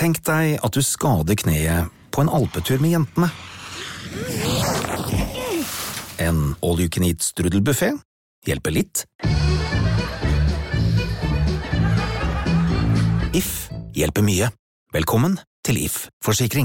Tenk deg at du skader kneet på en alpetur med jentene. En all-you-can-eat strudelbuffet hjelper litt. If hjelper mye. Velkommen til If Forsikring.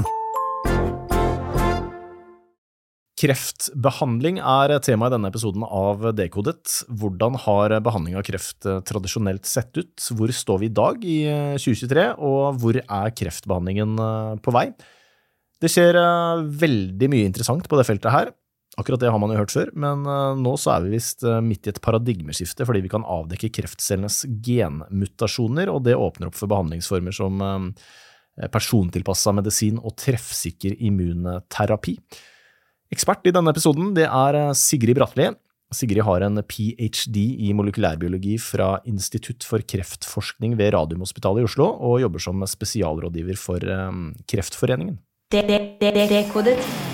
Kreftbehandling tema I denne episoden av Dekodet. Hvordan har behandling av kreft tradisjonelt sett ut? Hvor står vi I dag I 2023, og hvor kreftbehandlingen på vei? Det skjer veldig mye interessant på det feltet her. Akkurat det har man jo hørt før, men nå så vi vist midt I et paradigmeskifte fordi vi kan avdekke kreftcellenes genmutasjoner, og det åpner opp for behandlingsformer som persontilpasset medisin og treffsikker immunterapi. Ekspert I denne episoden, det Sigrid Bratteli. Sigrid har en PhD I molekylærbiologi fra Institutt for kreftforskning ved Radiumhospitalet I Oslo, og jobber som spesialrådgiver for Kreftforeningen. Dekodet.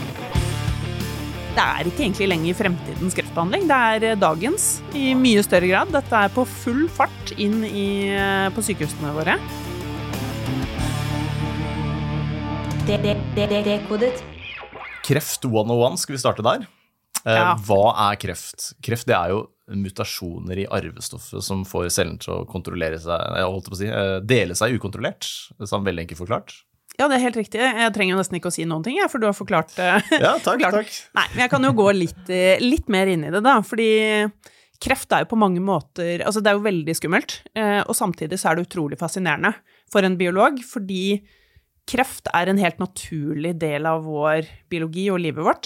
Det ikke egentlig lenger fremtidens kreftbehandling, det dagens I mye større grad. Dette på full fart inn på sykehusene våre. Dekodet. Kreft 101, skal vi starte der? Ja. Hva kreft? Kreft det jo mutasjoner I arvestoffet som får cellen til å kontrollere seg, jeg holdt på å si, dele seg ukontrollert, sånn veldig enkelt forklart. Ja, det helt riktig. Jeg trenger jo nesten ikke å si noen ting, for du har forklart det. Ja, takk. Nei, men jeg kan jo gå litt mer inn I det da, fordi kreft jo på mange måter, altså det jo veldig skummelt, og samtidig så det utrolig fascinerende for en biolog, fordi kreft en helt naturlig del av vår biologi og livet vårt.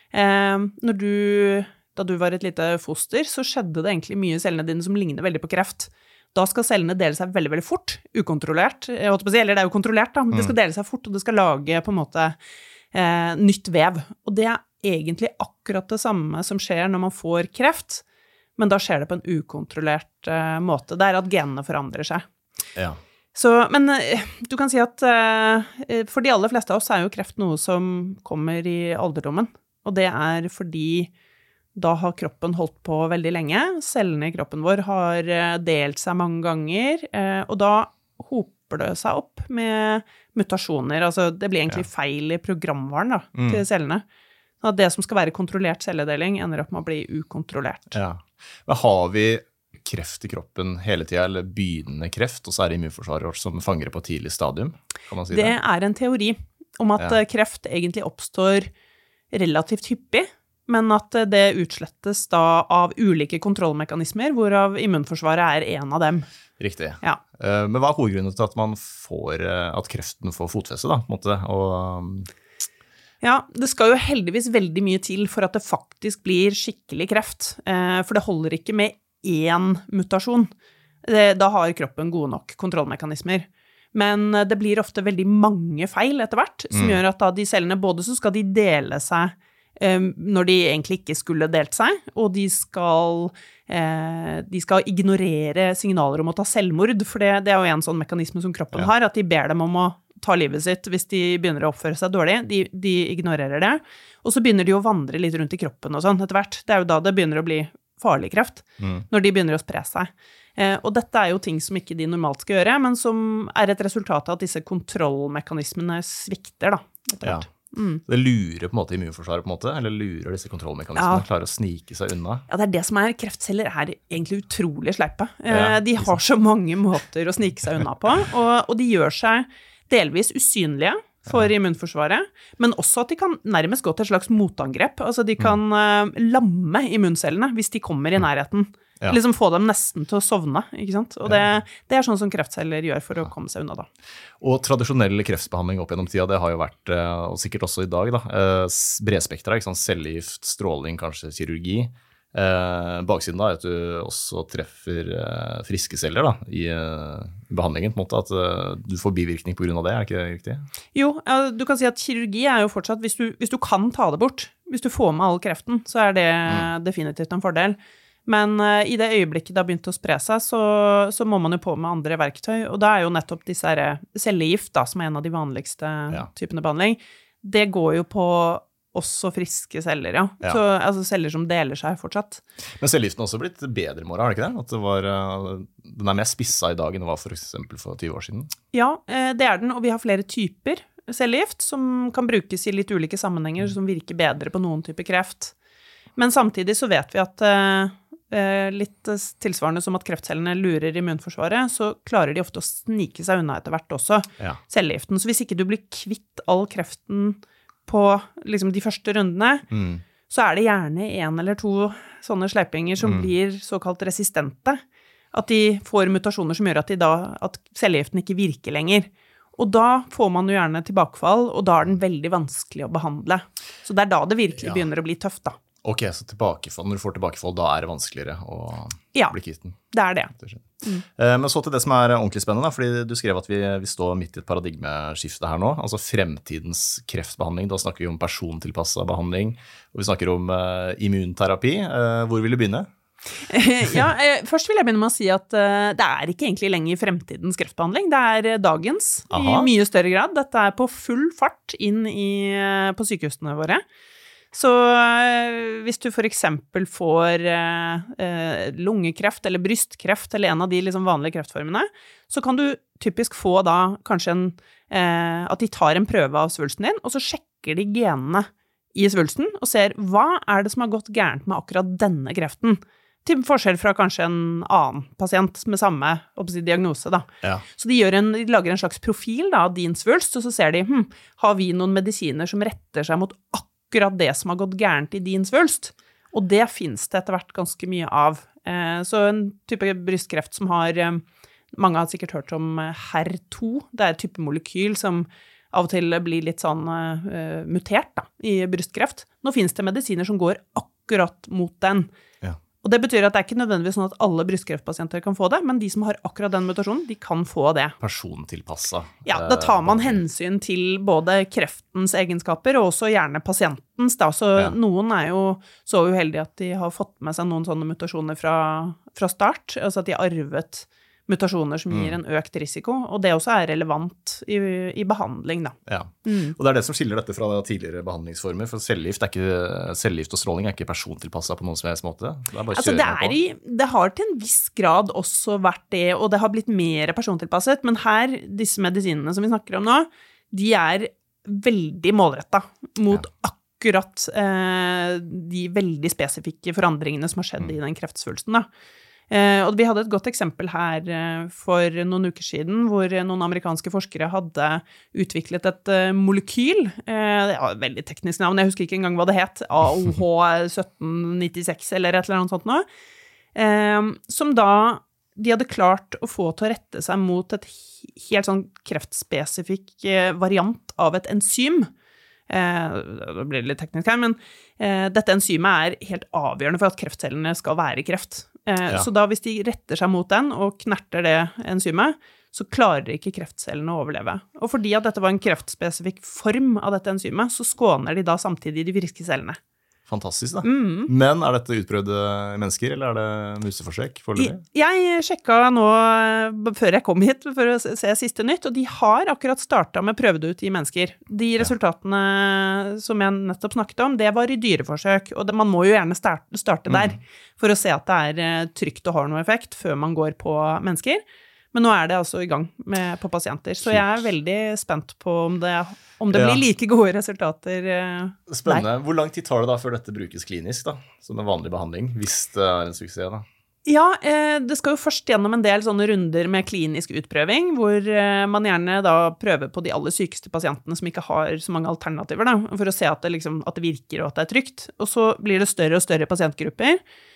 Da du var et lite foster, så skjedde det egentlig mye I cellene dine som ligner veldig på kreft. Da skal cellene dele seg veldig, veldig fort, ukontrollert. Eller det jo kontrollert da, men det skal dele seg fort, og det skal lage på en måte nytt vev. Og det egentlig akkurat det samme som skjer når man får kreft, men da skjer det på en ukontrollert måte. Det at genene forandrer seg. Ja. Så, men du kan si at for de aller fleste av oss jo kreft noe som kommer I alderdommen, og det fordi da har kroppen holdt på veldig lenge, cellene I kroppen vår har delt seg mange ganger, og da hoper det seg opp med mutasjoner, altså det blir egentlig feil I programvaren da, til cellene. Så det som skal være kontrollert celledeling ender opp med å bli ukontrollert. Ja. Men har vi kreft I kroppen hele tiden, eller begynnende kreft, og så det immunforsvaret vårt som fanger det på tidlig stadium, kan man si det? Det en teori om at kreft egentlig oppstår relativt hyppig, men at det utslettes da av ulike kontrollmekanismer, hvorav immunforsvaret en av dem. Riktig. Ja. Men hva hovedgrunnen til at man får, at kreften får fotfeste da, på en måte? Ja, det skal jo heldigvis veldig mye til for at det faktisk blir skikkelig kreft, for det holder ikke med én mutasjon. Da har kroppen gode nok kontrollmekanismer. Men det blir ofte veldig mange feil etter hvert, som gjør at da de cellene, både så skal de dele seg når de egentlig ikke skulle delt seg, og de skal ignorere signaler om å ta selvmord, for det jo en sånn mekanisme som kroppen har, at de ber dem om å ta livet sitt hvis de begynner å oppføre seg dårlig. De ignorerer det, og så begynner de å vandre litt rundt I kroppen og sånn etter hvert. Det jo da det begynner å bli farlig kreft, når de begynner å spre seg. Og dette jo ting som ikke de normalt skal gjøre, men som et resultat av at disse kontrollmekanismene svikter da. Ja. Det lurer på en måte immunforsvaret på en måte, eller lurer disse kontrollmekanismene, klarer å snike seg unna. Ja, det det som kreftceller egentlig utrolig sleipe. De har så mange måter å snike seg unna på, og de gjør seg delvis usynlige for immunforsvaret, men også at de kan nærmest gå til et slags motangrep. Altså de kan lamme immuncellene hvis de kommer I nærheten. Liksom få dem nesten til å sovne, ikke sant? Og det sånn som kreftceller gjør for å komme seg unna da. Og tradisjonell kreftbehandling opp gjennom tida, det har jo vært, og sikkert også I dag da, bredspektra, ikke sant? Cellegift, stråling, kanskje kirurgi. Baksiden da at du også treffer friske celler da, I behandlingen, på en måte, at du får bivirkning på grunn av det, ikke det riktig? Jo, du kan si at kirurgi jo fortsatt, hvis du kan ta det bort, hvis du får med all kreften, så det definitivt en fordel. Men I det øyeblikket det har begynt å spre seg, så må man jo på med andre verktøy, og det jo nettopp disse cellegift da, som en av de vanligste typene behandling. Det går jo på også friske celler, ja. Ja. Så, altså celler som deler seg fortsatt. Men cellegiften har også blitt bedre i morgen, har det ikke det? At det var, den mer spissa i dag enn det var for eksempel for 20 år siden? Ja, det den, og vi har flere typer cellegift som kan brukes i litt ulike sammenhenger, som virker bedre på noen typer kreft. Men samtidig så vet vi at litt tilsvarende som at kreftcellene lurer immunforsvaret, så klarer de ofte å snike seg unna etter hvert også, cellegiften. Så hvis ikke du blir kvitt all kreften på liksom, de første rundene, så det gjerne 1 eller 2 sånne sleipinger som blir såkalt resistente. At de får mutasjoner som gjør at cellegiften ikke virker lenger. Og da får man jo gjerne tilbakefall, og da den veldig vanskelig å behandle. Så det da det virkelig begynner å bli tøft, da. Ok, så tilbakefall, når du får tilbakefall, da det vanskeligere å bli kvitt den. Det det. Men så til det som ordentlig spennende, fordi du skrev at vi står midt i et paradigmeskifte her nå, altså fremtidens kreftbehandling. Da snakker vi om persontilpasset behandling, og vi snakker om immunterapi. Hvor vil du begynne? Ja, først vil jeg begynne med å si at det ikke egentlig lenger fremtidens kreftbehandling, det dagens i mye større grad. Dette på full fart inn på sykehusene våre. Så hvis du for eksempel får lungekreft eller brystkreft eller en av de liksom vanlige kreftformene, så kan du typisk få da kanskje at de tar en prøve av svulsten din, og så sjekker de genene i svulsten og ser hva det som har gått gærent med akkurat denne kreften. Til forskjell fra kanskje en annen pasient med samme diagnose da. Ja. Så de lager en slags profil da, av din svulst, og så ser de, har vi noen medisiner som retter seg mot akkurat det som har gått gærent i din svulst? Og det finnes det etter hvert ganske mye av. Så en type brystkreft som har, mange har sikkert hørt om HER2, det et type molekyl som av og til blir litt sånn mutert da, i brystkreft. Nå finnes det medisiner som går akkurat mot den. Ja. Og det betyr at det ikke nødvendigvis sånn at alle brystkreftpasienter kan få det, men de som har akkurat den mutasjonen, de kan få det. Persontilpasset. Ja, da tar man hensyn til både kreftens egenskaper og også gjerne pasientens. Da. Så noen jo så uheldige at de har fått med seg noen sånne mutasjoner fra start, altså at de har arvet mutasjoner som gir en økt risiko, og det også relevant i behandling, da. Ja, og det det som skiller dette fra tidligere behandlingsformer, for cellegift cellegift og stråling ikke persontilpasset på noen som helst måte. Det bare altså, det har til en viss grad også vært det, og det har blitt mer persontilpasset, men her, disse medisinene som vi snakker om nå, de veldig målrettet mot akkurat de veldig spesifikke forandringene som har skjedd i den kreftsvulsten, da. Og vi hadde et godt eksempel her for noen uker siden, hvor noen amerikanske forskere hadde utviklet et molekyl, det et veldig teknisk navn, jeg husker ikke engang hva det het, AOH1796 eller et eller annet sånt nå, som da de hadde klart å få til å rette seg mot et helt sånn kreftspesifikk variant av et enzym. Det blir litt teknisk her, men dette enzymet helt avgjørende for at kreftcellene skal være i kreft. Så da hvis de retter seg mot den og knerter det enzymet, så klarer ikke kreftcellene å overleve. Og fordi at dette var en kreftspesifikk form av dette enzymet, så skåner de da samtidig de friske cellene. Fantastisk da. Men dette utprøvd i mennesker, eller det museforsøk? Jeg sjekket nå, før jeg kom hit, for å se siste nytt, og de har akkurat startet med prøvd ut i mennesker. De resultatene som jeg nettopp snakket om, det var i dyreforsøk, og man må jo gjerne starte der, for å se at det trygt og har noe effekt, før man går på mennesker. Men nå det altså i gang på pasienter, så jeg veldig spent på om det blir like gode resultater Spennende. Der. Hvor lang tid tar det da før dette brukes klinisk da, som en vanlig behandling, hvis det en suksess da? Ja, det skal jo først gjennom en del sånne runder med klinisk utprøving, hvor man gjerne da prøver på de aller sykeste pasientene som ikke har så mange alternativer da, for å se at det virker og at det trygt. Og så blir det større og større pasientgrupper.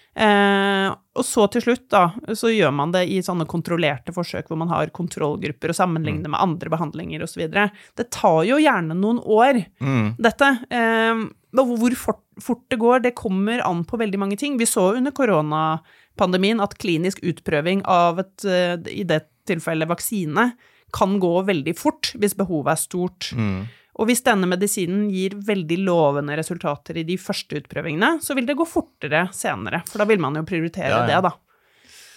Og så til slutt da, så gjør man det i sånne kontrollerte forsøk hvor man har kontrollgrupper og sammenligner med andre behandlinger og så videre. Det tar jo gjerne noen år, dette. Hvor fort det går, det kommer an på veldig mange ting. Vi så under koronapandemien at klinisk utprøving av i det tilfellet vaksine, kan gå veldig fort hvis behovet stort. Og hvis denne medisinen gir veldig lovende resultater i de første utprøvingene, så vil det gå fortere senere, for da vil man jo prioritere det da.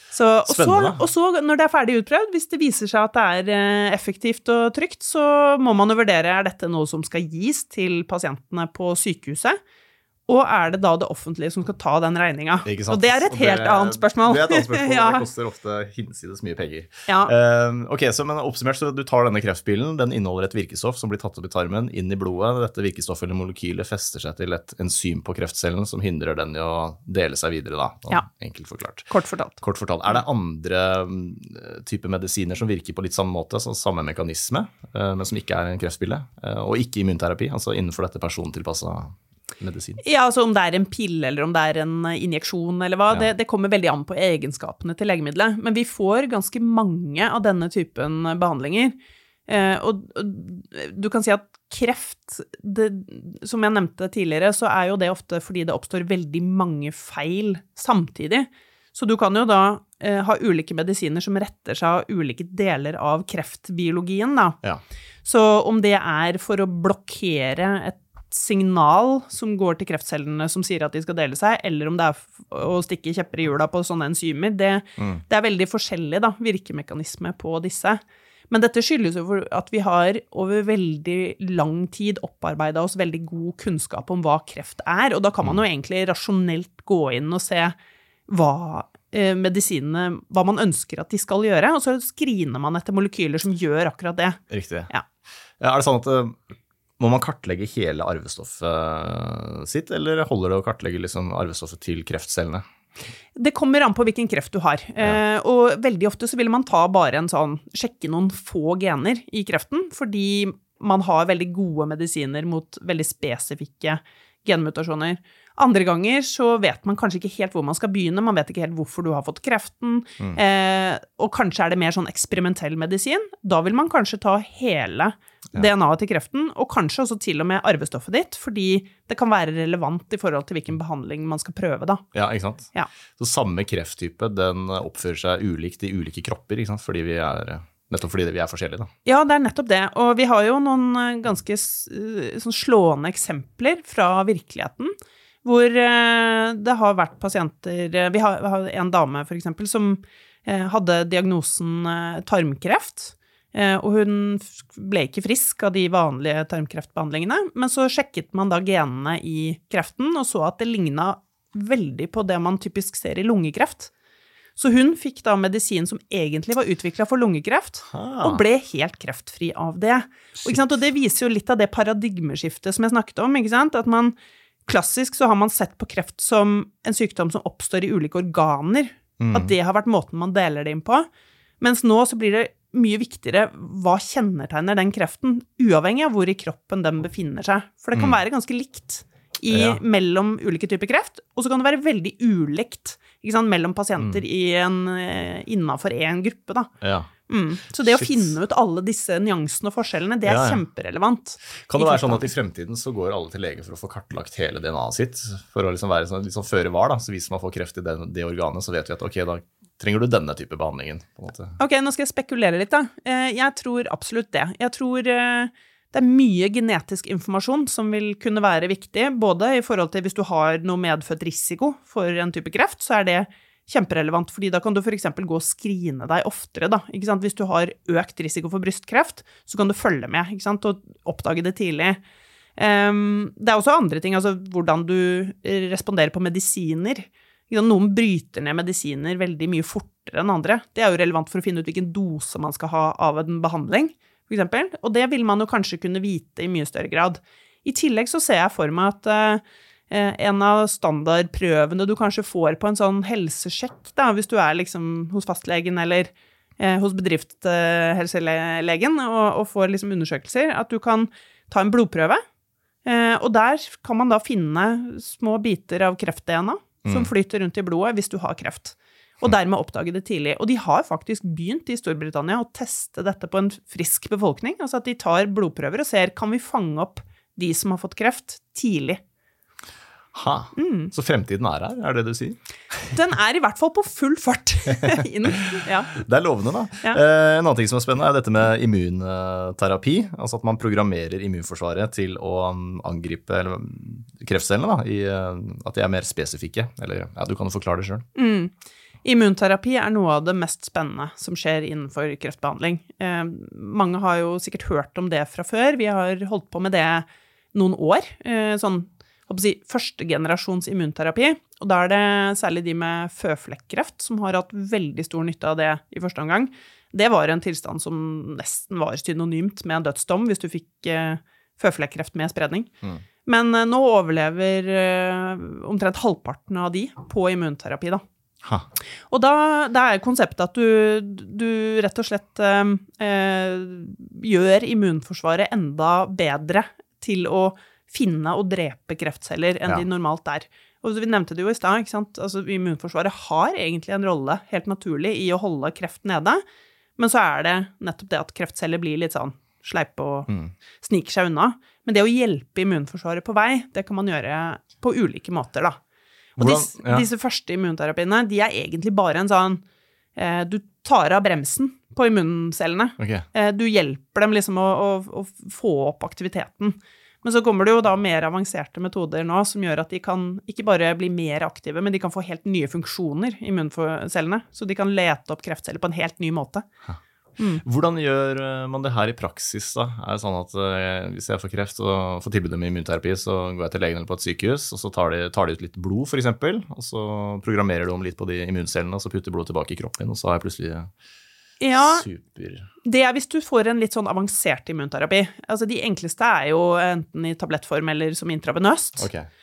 Spennende. Og så når det er ferdig utprøvd, hvis det viser seg at det er effektivt og trygt, så må man jo vurdere, er dette noe som skal gis til pasientene på sykehuset? Og er det da det offentlige som skal ta den regningen? Og det er et helt annet spørsmål. Det er et annet spørsmål, ja. Det koster ofte hinsides mye penger. Ja. Ok, men oppsummert, så du tar denne kreftpilen, den inneholder et virkestoff som blir tatt opp i tarmen, inn i blodet. Dette virkestoffet eller molekylet fester seg til et enzym på kreftcellen som hindrer den i å dele seg videre da, enkelt forklart. Kort fortalt. Er det andre typer medisiner som virker på litt samme måte, så samme mekanisme, men som ikke er en kreftpille, og ikke immunterapi, altså innenfor dette persontilpasset medisin? Ja, altså om det er en pille eller om det er en injeksjon eller hva, det kommer veldig an på egenskapene til legemiddelet. Men vi får ganske mange av denne typen behandlinger. Og du kan si at kreft, som jeg nevnte tidligere, så er jo det ofte fordi det oppstår veldig mange feil samtidig. Så du kan jo da ha ulike medisiner som retter seg av ulike deler av kreftbiologien da. Ja. Så om det er for å blokkere et signal som går til kreftcellene som sier at de skal dele seg, eller om det er å stikke kjepper i hjula på sånne enzymer, det er veldig forskjellig da, virkemekanisme på disse. Men dette skyldes jo for at vi har over veldig lang tid opparbeidet oss veldig god kunnskap om hva kreft er, og da kan man jo egentlig rasjonelt gå inn og se hva medisinene, hva man ønsker at de skal gjøre, og så screener man etter molekyler som gjør akkurat det. Riktig. Ja, er det sånn at må man kartlegge hele arvestoffet sitt, eller holder det å kartlegge liksom arvestoffet til kreftcellene? Det kommer an på hvilken kreft du har, og veldig ofte så vil man ta bare sjekke noen få gener i kreften, fordi man har veldig gode medisiner mot veldig spesifikke genmutasjoner. Andre ganger så vet man kanskje ikke helt hvor man skal begynne, man vet ikke helt hvorfor du har fått kreften, og kanskje er det mer sånn eksperimentell medisin. Da vil man kanskje ta hele DNA-et til kreften, og kanskje også til og med arvestoffet ditt, fordi det kan være relevant i forhold til hvilken behandling man skal prøve da. Ja, ikke sant? Ja. Så samme krefttype, den oppfører seg ulikt i ulike kropper, ikke sant? Nettopp fordi vi er forskjellige da. Ja, det er nettopp det, og vi har jo noen ganske sånn slående eksempler fra virkeligheten, hvor det har vært pasienter, vi har en dame for eksempel, som hadde diagnosen tarmkreft, og hun ble ikke frisk av de vanlige tarmkreftbehandlingene, men så sjekket man da genene i kreften, og så at det lignet veldig på det man typisk ser i lungekreft. Så hun fikk da medisin som egentlig var utviklet for lungekreft, og ble helt kreftfri av det. Og det viser jo litt av det paradigmeskiftet som jeg snakket om, ikke sant? At man klassisk så har man sett på kreft som en sykdom som oppstår i ulike organer, at det har vært måten man deler det inn på, mens nå så blir det mye viktigere hva kjennetegner den kreften, uavhengig av hvor i kroppen den befinner seg. For det kan være ganske likt mellom ulike typer kreft, og så kan det være veldig ulikt, ikke sant, mellom pasienter innenfor en gruppe da. Ja. Så det å finne ut alle disse nyansene og forskjellene, det er kjemperelevant. Kan det være sånn at i fremtiden så går alle til lege for å få kartlagt hele DNA-et sitt, for å liksom være litt sånn føre var da, så hvis man får kreft i det organet, så vet vi at ok, da trenger du denne type behandlingen på en måte. Ok, nå skal jeg spekulere litt da. Jeg tror absolutt det. Jeg tror det er mye genetisk informasjon som vil kunne være viktig, både i forhold til hvis du har noe medfødt risiko for en type kreft, så er det kjemperelevant, fordi da kan du for eksempel gå og skrine deg oftere da, ikke sant? Hvis du har økt risiko for brystkreft, så kan du følge med, ikke sant? Og oppdage det tidlig. Det er også andre ting, altså hvordan du responderer på medisiner. Noen bryter ned medisiner veldig mye fortere enn andre. Det er jo relevant for å finne ut hvilken dose man skal ha av en behandling, for eksempel. Og det vil man jo kanskje kunne vite i mye større grad. I tillegg så ser jeg for meg at en av standardprøvene du kanskje får på en sånn helsesjekk, da, hvis du er liksom hos fastlegen eller hos bedriftshelselegen og får liksom undersøkelser, at du kan ta en blodprøve, og der kan man da finne små biter av kreft-DNA som flyter rundt i blodet hvis du har kreft, og dermed oppdage det tidlig. Og de har faktisk begynt i Storbritannia å teste dette på en frisk befolkning, altså at de tar blodprøver og ser, kan vi fange opp de som har fått kreft tidlig? Så fremtiden er her, er det du sier? Den er i hvert fall på full fart inn. Ja. Det er lovende da. Ja. En annen ting som er spennende er dette med immunterapi, altså at man programmerer immunforsvaret til å angripe kreftcellene da, at de er mer spesifikke, eller ja, du kan jo forklare det selv. Immunterapi noe av det mest spennende som skjer innenfor kreftbehandling. Mange har jo sikkert hørt om det fra før. Vi har holdt på med det noen år. Sånn, første generasjons immunterapi. Og da det særlig de med føflekkreft som har hatt veldig stor nytte av det i første omgang. Det var en tilstand som nesten var synonymt med en dødsdom hvis du fikk føflekkreft med spredning. Men nå overlever omtrent halvparten av de på immunterapi da. Og da konseptet at du rett og slett gjør immunforsvaret enda bedre til å finne og drepe kreftceller enn de normalt Og vi nevnte det jo i sted, ikke sant? Altså, immunforsvaret har egentlig en rolle, helt naturlig, i å holde kreft nede, men så det nettopp det at kreftceller blir litt sånn sleipe og sniker seg unna. Men det å hjelpe immunforsvaret på vei, det kan man gjøre på ulike måter da. Og disse første immunterapiene, de egentlig bare en sånn, du tar av bremsen på immuncellene. Du hjelper dem liksom å få opp aktiviteten. Men så kommer det jo da mer avanserte metoder nå, som gjør at de kan ikke bare bli mer aktive, men de kan få helt nye funksjoner i immuncellene, så de kan lete opp kreftceller på en helt ny måte. Hvordan gjør man det her i praksis da? Det sånn at hvis jeg får kreft og får tilbud om immunterapi, så går jeg til legen eller på et sykehus, og så tar de ut litt blod for eksempel, og så programmerer de om litt på de immuncellene, og så putter blodet tilbake i kroppen min, og så har jeg plutselig super... Det hvis du får en litt sånn avansert immunterapi. Altså de enkleste jo enten i tablettform eller som intravenøst.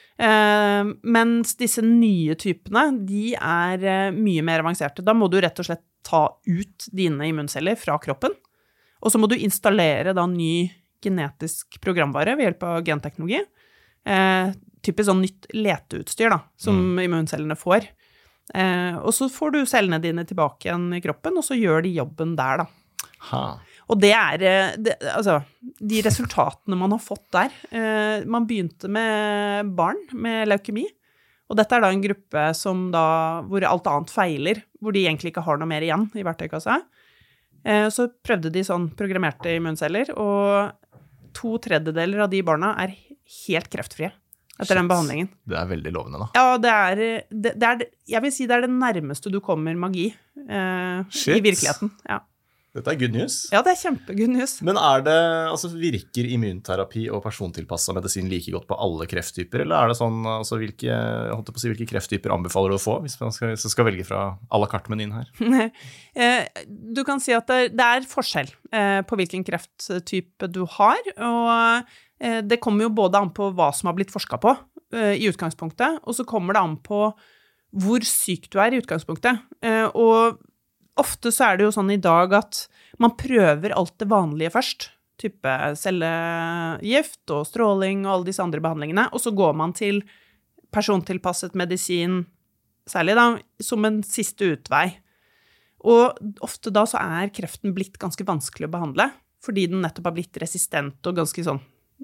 Mens disse nye typene, de mye mer avanserte. Da må du rett og slett ta ut dine immunceller fra kroppen, og så må du installere da ny genetisk programvare ved hjelp av genteknologi. Typisk sånn nytt leteutstyr da, som immuncellene får. Og så får du cellene dine tilbake igjen i kroppen, og så gjør de jobben der da. Og det altså, de resultatene man har fått der. Man begynte med barn med leukemi, og dette da en gruppe som da, hvor alt annet feiler, hvor de egentlig ikke har noe mer igjen i verktøykassa. Så prøvde de sånn programmerte immunceller, og 2/3 av de barna helt kreftfrie etter den behandlingen. Det veldig lovende da. Ja, jeg vil si det det nærmeste du kommer magi i virkeligheten. Ja. Dette good news. Ja, det kjempegood news. Men altså virker immunterapi og persontilpasset medisin like godt på alle krefttyper, eller det sånn, altså hvilke krefttyper anbefaler du å få, hvis man skal velge fra à la carte-menyen her? Du kan si at det forskjell på hvilken krefttype du har, og det kommer jo både an på hva som har blitt forsket på i utgangspunktet, og så kommer det an på hvor syk du i utgangspunktet. Og ofte så det jo sånn i dag at man prøver alt det vanlige først, type cellegift og stråling og alle disse andre behandlingene, og så går man til persontilpasset medisin, særlig da, som en siste utvei. Og ofte da så kreften blitt ganske vanskelig å behandle, fordi den nettopp har blitt resistent og ganske sånn,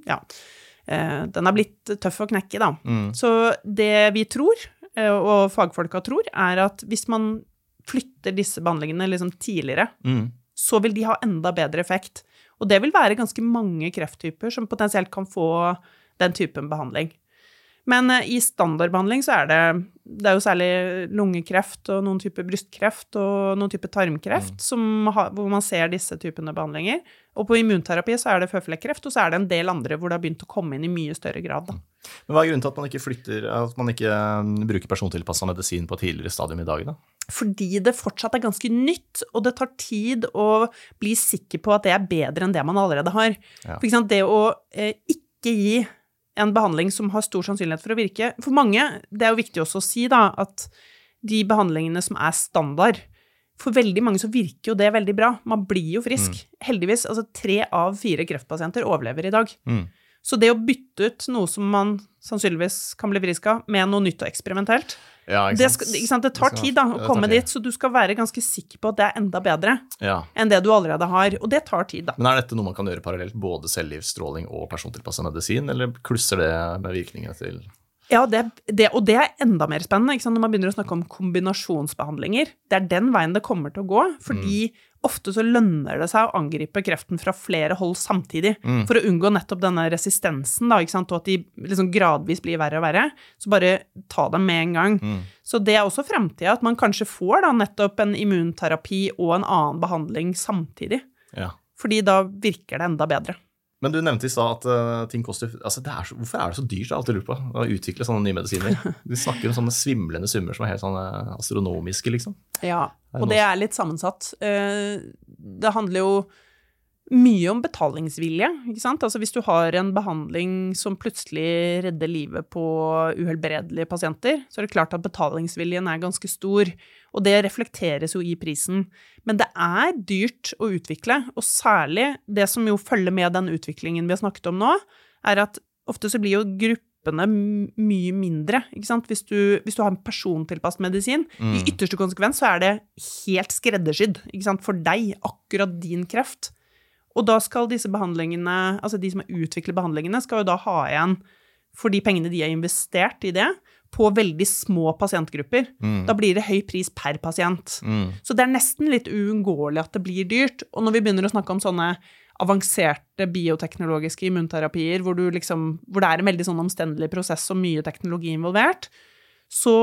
den har blitt tøff å knekke da. Så det vi tror, og fagfolka tror, at hvis man flytter disse behandlingene liksom tidligere, så vil de ha enda bedre effekt. Og det vil være ganske mange krefttyper som potensielt kan få den typen behandling. Men i standardbehandling så det jo særlig lungekreft og noen typer brystkreft og noen typer tarmkreft hvor man ser disse typene behandlinger. Og på immunterapi så det føflekkreft, og så det en del andre hvor det har begynt å komme inn i mye større grad. Da. Men hva grunnen til at man ikke flytter, at man ikke bruker persontilpasset medisin på tidligere stadium i dag da? Fordi det fortsatt ganske nytt, og det tar tid å bli sikker på at det bedre enn det man allerede har. For eksempel det å ikke gi en behandling som har stor sannsynlighet for å virke. For mange, det jo viktig også å si da, at de behandlingene som standard, for veldig mange så virker jo det veldig bra. Man blir jo frisk. Heldigvis, altså 3 av 4 kreftpasienter overlever i dag. Så det å bytte ut noe som man sannsynligvis kan bli frisk av, med noe nytt og eksperimentelt, det tar tid da, å komme dit, så du skal være ganske sikker på at det enda bedre enn det du allerede har, og det tar tid da. Men dette noe man kan gjøre parallelt, både cellegiftstråling og persontilpasset medisin, eller klusser det med virkninger til? Ja, og det enda mer spennende, ikke sant? Når man begynner å snakke om kombinasjonsbehandlinger. Det den veien det kommer til å gå, fordi ofte så lønner det seg å angripe kreften fra flere hold samtidig, for å unngå nettopp denne resistensen, da, ikke sant, og at de liksom gradvis blir verre og verre, så bare ta dem med en gang. Så det også fremtiden, at man kanskje får da nettopp en immunterapi og en annen behandling samtidig, fordi da virker det enda bedre. Men du nevnte i stad at ting koster, altså hvorfor det så dyrt, jeg har alltid lurt på, å utvikle sånne nye medisiner? Du snakker om sånne svimlende summer som helt sånne astronomiske, liksom. Ja, og det litt sammensatt. Det handler jo mye om betalingsvilje, ikke sant? Altså hvis du har en behandling som plutselig redder livet på uhelbredelige pasienter, så det klart at betalingsviljen ganske stor, og det reflekteres jo i prisen. Men det dyrt å utvikle, og særlig det som jo følger med den utviklingen vi har snakket om nå, at ofte så blir jo gruppene mye mindre, ikke sant? Hvis du har en persontilpasset medisin, i ytterste konsekvens så det helt skreddersydd, ikke sant? For deg, akkurat din kreft. Og da skal disse behandlingene, altså de som utvikler behandlingene, skal jo da ha igjen for de pengene de har investert i det, på veldig små pasientgrupper. Da blir det høy pris per pasient. Så det nesten litt uunngåelig at det blir dyrt. Og når vi begynner å snakke om sånne avanserte bioteknologiske immunterapier, hvor det en veldig sånn omstendelig prosess og mye teknologi involvert, så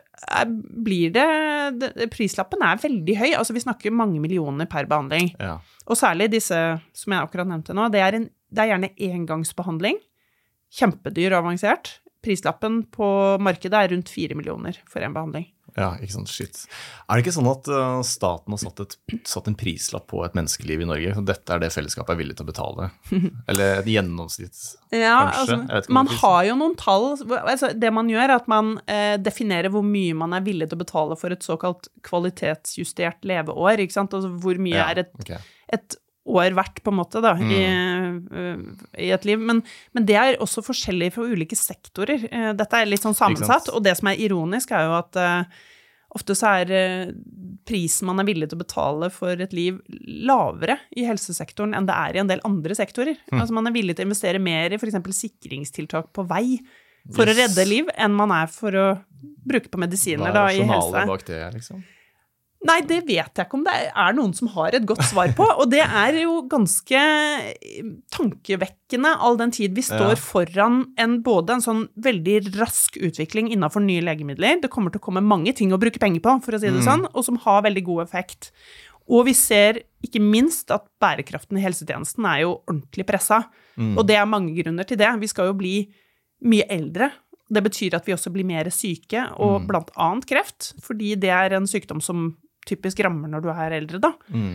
blir prislappen veldig høy. Altså vi snakker mange millioner per behandling. Ja. Og særlig disse, som jeg akkurat nevnte nå, det gjerne engangsbehandling. Kjempedyr og avansert. Prislappen på markedet rundt 4 millioner for en behandling. Ja, ikke sant, shit. Det ikke sånn at staten har satt en prislapp på et menneskeliv i Norge, og dette det fellesskapet villig til å betale? Eller et gjennomsnitt, kanskje? Altså, man har jo noen tall. Altså, det man gjør at man definerer hvor mye man villig til å betale for et såkalt kvalitetsjustert leveår, ikke sant? Altså, hvor mye et år verdt, på en måte, da, i et liv. Men det også forskjellig for ulike sektorer. Dette litt sånn sammensatt, og det som ironisk jo at ofte så prisen man villig til å betale for et liv lavere i helsesektoren enn det i en del andre sektorer. Altså man villig til å investere mer i for eksempel sikringstiltak på vei for å redde liv, enn man for å bruke på medisiner da, i helse. Hva rasjonale bak det, liksom? Nei, det vet jeg ikke om det noen som har et godt svar på, og det jo ganske tankevekkende all den tid vi står foran både en sånn veldig rask utvikling innenfor nye legemidler. Det kommer til å komme mange ting å bruke penger på, for å si det sånn, og som har veldig god effekt. Og vi ser ikke minst at bærekraften i helsetjenesten jo ordentlig presset, og det mange grunner til det. Vi skal jo bli mye eldre. Det betyr at vi også blir mer syke, og blant annet kreft, fordi det en sykdom som typisk rammer når du eldre da.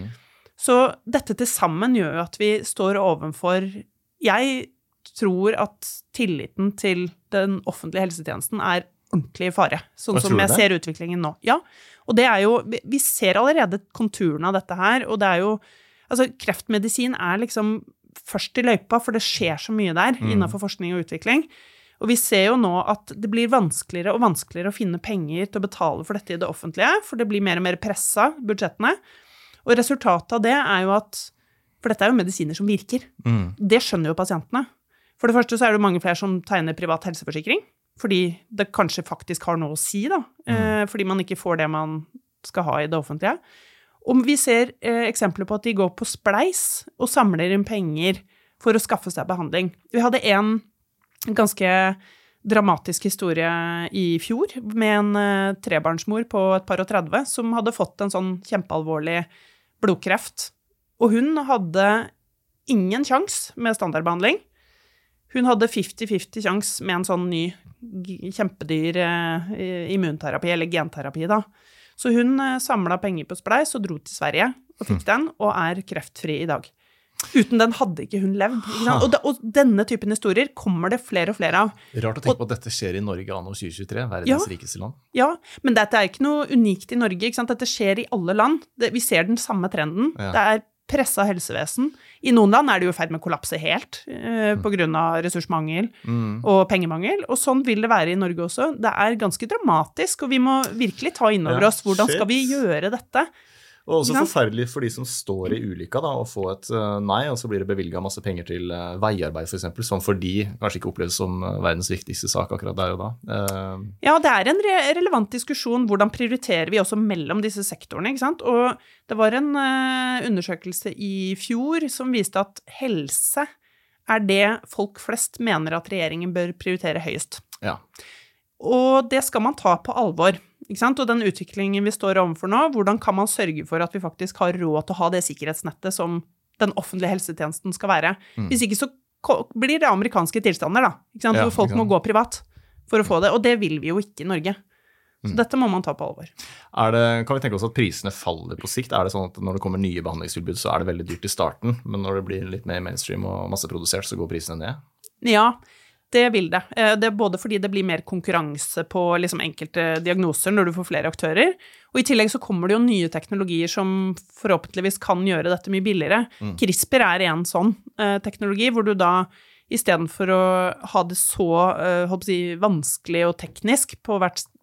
Så dette til sammen gjør jo at vi står ovenfor, jeg tror at tilliten til den offentlige helsetjenesten ordentlig i fare, sånn som jeg ser utviklingen nå. Ja, og det jo, vi ser allerede konturen av dette her, og det jo, altså kreftmedisin liksom først i løypa, for det skjer så mye der innenfor forskning og utvikling. Og vi ser jo nå at det blir vanskeligere og vanskeligere å finne penger til å betale for dette i det offentlige, for det blir mer og mer presset, budsjettene. Og resultatet av det jo at, for dette jo medisiner som virker, det skjønner jo pasientene. For det første så det mange flere som tegner privat helseforsikring, fordi det kanskje faktisk har noe å si da, fordi man ikke får det man skal ha i det offentlige. Og vi ser eksempler på at de går på spleis og samler inn penger for å skaffe seg behandling. Vi hadde en ganske dramatisk historie i fjor, med en trebarnsmor på et par og 30, som hadde fått en sånn kjempealvorlig blodkreft. Og hun hadde ingen sjans med standardbehandling. Hun hadde 50-50 sjans med en sånn ny, kjempedyr immunterapi, eller genterapi da. Så hun samlet penger på spleis og dro til Sverige, og fikk den, og kreftfri i dag. Uten den hadde ikke hun levd. Ikke og denne typen historier kommer det flere og flere av. Rart å tenke på at dette skjer i Norge anno 2023, verdens rikeste land. Ja, men dette ikke noe unikt i Norge, ikke sant? Dette skjer i alle land. Vi ser den samme trenden. Ja. Det presset helsevesen. I noen land det jo i ferd med å kollapse helt, på grunn av ressursmangel og pengemangel, og sånn vil det være i Norge også. Det ganske dramatisk, og vi må virkelig ta inn over oss hvordan skal vi gjøre dette. Og også forferdelig for de som står i ulykka da, å få et nei, og så blir det bevilget masse penger til veiarbeid for eksempel, som for de kanskje ikke oppleves som verdens viktigste sak akkurat der og da. Ja, det en relevant diskusjon, hvordan prioriterer vi også mellom disse sektorene, ikke sant? Og det var en undersøkelse i fjor som viste at helse det folk flest mener at regjeringen bør prioritere høyest. Ja. Og det skal man ta på alvor, ikke sant? Og den utviklingen vi står overfor nå, hvordan kan man sørge for at vi faktisk har råd til å ha det sikkerhetsnettet som den offentlige helsetjenesten skal være? Hvis ikke så blir det amerikanske tilstander da, ikke sant? Hvor folk må gå privat for å få det, og det vil vi jo ikke i Norge. Så dette må man ta på alvor. Kan vi tenke oss at prisene faller på sikt? Det sånn at når det kommer nye behandlingstilbud, så det veldig dyrt i starten, men når det blir litt mer mainstream og masseprodusert, så går prisene ned? Ja, det vil det. Det både fordi det blir mer konkurranse på liksom enkelte diagnoser når du får flere aktører, og i tillegg så kommer det jo nye teknologier som forhåpentligvis kan gjøre dette mye billigere. CRISPR en sånn teknologi, hvor du da i stedet for å ha det så vanskelig og teknisk på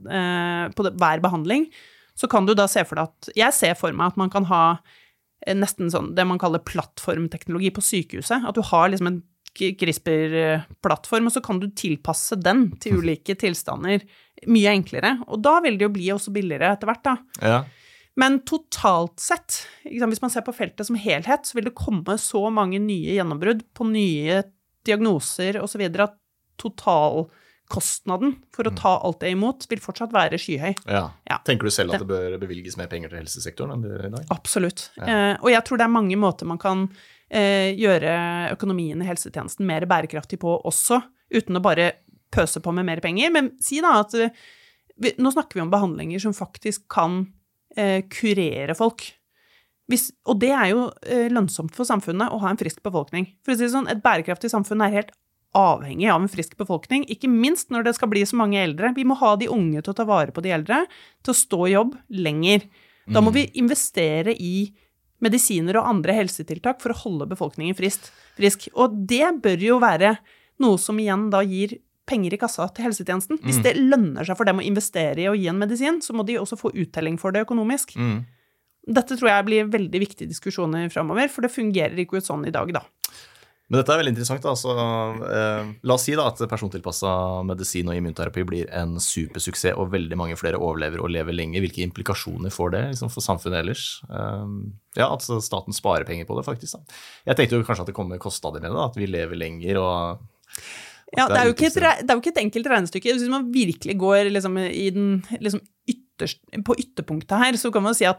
hver behandling, så kan du da se for deg at, jeg ser for meg at man kan ha nesten sånn, det man kaller plattformteknologi på sykehuset, at du har liksom en CRISPR-plattform, og så kan du tilpasse den til ulike tilstander mye enklere, og da vil det jo bli også billigere etter hvert da. Ja. Men totalt sett, hvis man ser på feltet som helhet, så vil det komme så mange nye gjennombrudd på nye diagnoser og så videre, at totalkostnaden for å ta alt det imot vil fortsatt være skyhøy. Ja. Tenker du selv at det bør bevilges mer penger til helsesektoren enn det i dag? Absolutt. Og jeg tror det mange måter man kan gjøre økonomien i helsetjenesten mer bærekraftig på også, uten å bare pøse på med mer penger. Men si da at nå snakker vi om behandlinger som faktisk kan kurere folk. Og det jo lønnsomt for samfunnet å ha en frisk befolkning. For å si det sånn, et bærekraftig samfunn helt avhengig av en frisk befolkning, ikke minst når det skal bli så mange eldre. Vi må ha de unge til å ta vare på de eldre, til å stå i jobb lenger. Da må vi investere i medisiner og andre helsetiltak for å holde befolkningen frisk. Og det bør jo være noe som igjen da gir penger i kassa til helsetjenesten. Hvis det lønner seg for dem å investere i å gi en medisin, så må de også få uttelling for det økonomisk. Dette tror jeg blir veldig viktige diskusjoner fremover, for det fungerer ikke sånn i dag da. Men dette veldig interessant da, så la oss si da at persontilpasset medisin og immunterapi blir en supersuksess, og veldig mange flere overlever og lever lenge. Hvilke implikasjoner får det liksom, for samfunnet ellers? At staten sparer penger på det faktisk da. Jeg tenkte jo kanskje at det kommer kostnader med det da, at vi lever lenger og... Ja, det jo ikke et enkelt regnestykke. Hvis man virkelig går liksom, i den liksom, på ytterpunktet her, så kan man si at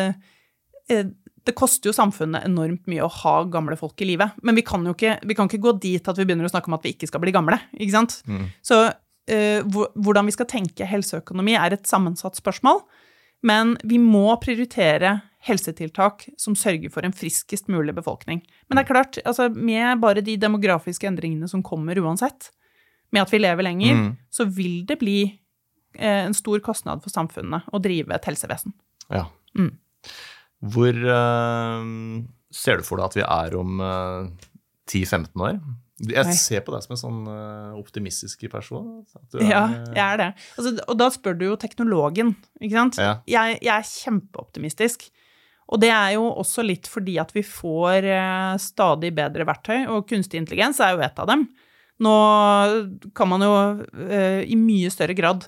det koster jo samfunnet enormt mye å ha gamle folk i livet, men vi kan ikke gå dit at vi begynner å snakke om at vi ikke skal bli gamle, ikke sant? Så hvordan vi skal tenke helseøkonomi et sammensatt spørsmål, men vi må prioritere helsetiltak som sørger for en friskest mulig befolkning. Men det klart, altså, med bare de demografiske endringene som kommer uansett, med at vi lever lenger, så vil det bli en stor kostnad for samfunnet å drive et helsevesen. Ja. Hvor ser du for deg at vi om 10-15 år? Jeg ser på deg som en sånn optimistisk person. Ja, jeg det. Altså, og da spør du jo teknologen, ikke sant? Ja. Jeg kjempeoptimistisk. Og det jo også litt fordi at vi får stadig bedre verktøy, og kunstig intelligens jo et av dem. Nå kan man jo i mye større grad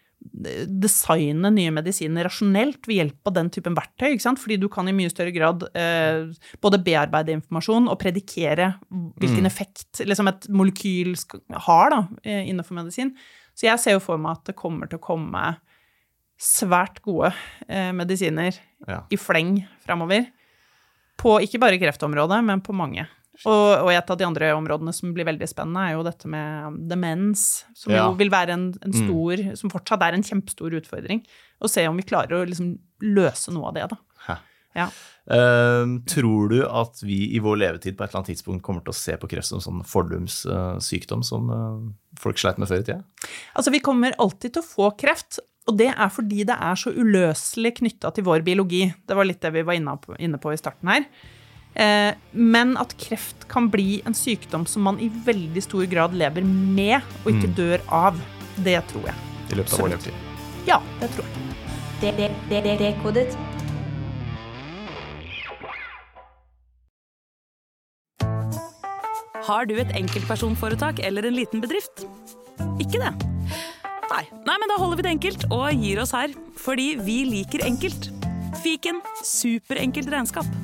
designe nye medisiner rasjonelt ved hjelp av den typen verktøy, ikke sant? Fordi du kan i mye større grad både bearbeide informasjon og predikere hvilken effekt liksom et molekyl har da, innenfor medisin. Så jeg ser jo for meg at det kommer til å komme svært gode medisiner i fleng fremover, på ikke bare kreftområdet, men på mange. Og et av de andre områdene som blir veldig spennende jo dette med demens, som jo vil være en stor, som fortsatt en kjempestor utfordring, og se om vi klarer å liksom løse noe av det da. Ja. Tror du at vi i vår levetid på et eller annet tidspunkt kommer til å se på kreft som sånn fordums sykdom som folk sleit med før i tida? Altså, vi kommer alltid til å få kreft, og det fordi det så uløselig knyttet til vår biologi. Det var litt det vi var inne på i starten her. Men at kreft kan bli en sykdom som man i veldig stor grad lever med og ikke dør av, det tror jeg. I løpet av vår levetid? Ja, det tror jeg. Dekodet. Har du et enkeltpersonforetak eller en liten bedrift? Ikke det? Nei, men da holder vi det enkelt og gir oss her, fordi vi liker enkelt. Fiken, superenkelt regnskap.